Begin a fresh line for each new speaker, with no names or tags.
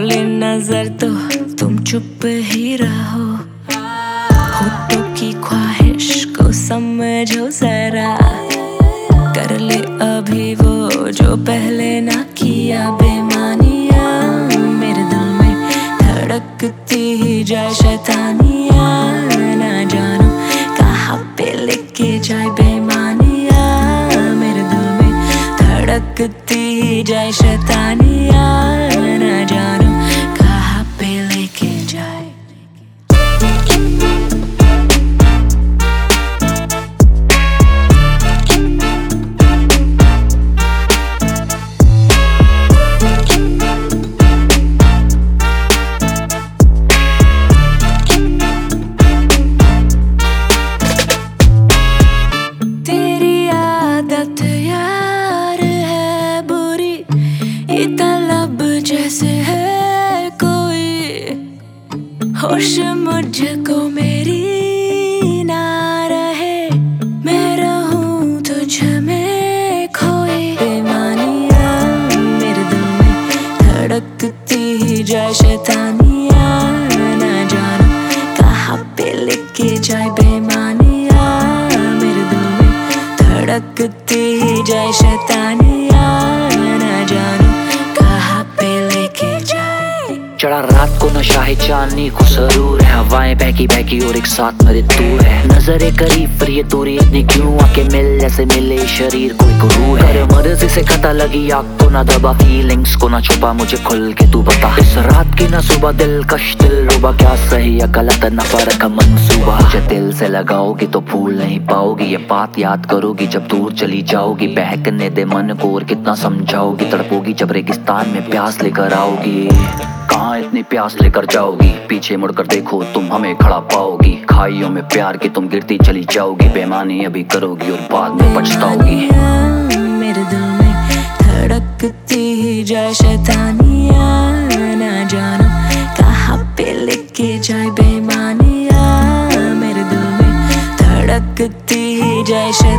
बोले नजर तो तुम चुप ही रहो, होठों की ख्वाहिश को समझो जरा, कर ले अभी वो जो पहले ना किया बेमानिया, मेरे दिल में धड़कती ही जाए शैतानिया, ना जानो कहाँ पे लेके जाए बेमानिया, मेरे दिल में धड़कती ही जाए शैतानिया, ना जानो कहाँ पे लेके जाए। तलब जैसे है कोई, होश मुझको मेरी ना रहे, मैं रहूं तुझ में खोई, बेमानिया मेरे दिल में धड़कती ही जाए शैतानिया, ना जानो कहाँ पे लेके जाए बेमानिया, मेरे दिल में धड़कती ही जाए शैतानिया, ना जानो
चढ़ा रात को नशा है चांदनी को जरूर है, हवाएं बहकी बहकी और एक साथ मेरे दूर है, नजरे करीब पर ये दूरी इतनी क्यों, आके मिल जैसे मिले शरीर कोई गुरूर है, मर्जी से खता लगी आग को ना दबा, फीलिंग्स को ना छुपा मुझे खुल के तू बता, इस रात की ना सुबह दिलकश दिल रुबा, क्या सही या गलत ना फर्क का मंसूबा, मुझे दिल से लगाओगी तो भूल नहीं पाओगी, ये बात याद करोगी जब दूर चली जाओगी, बहकने दे मन को और कितना समझाओगी, तड़पोगी जब रेगिस्तान में प्यास लेकर आओगी, कहाँ इतनी प्यास लेकर जाओगी, पीछे मुड़कर देखो तुम हमें खड़ा पाओगी, खाइयों में प्यार की तुम गिरती चली जाओगी, बेमानी अभी करोगी और बाद में पछताओगी,
मेरे दिल में धड़कती ही जाए शैतानिया, ना जानो कहाँ पे लेके जाए बेमानिया, मेरे दिल में धड़कती ही जाए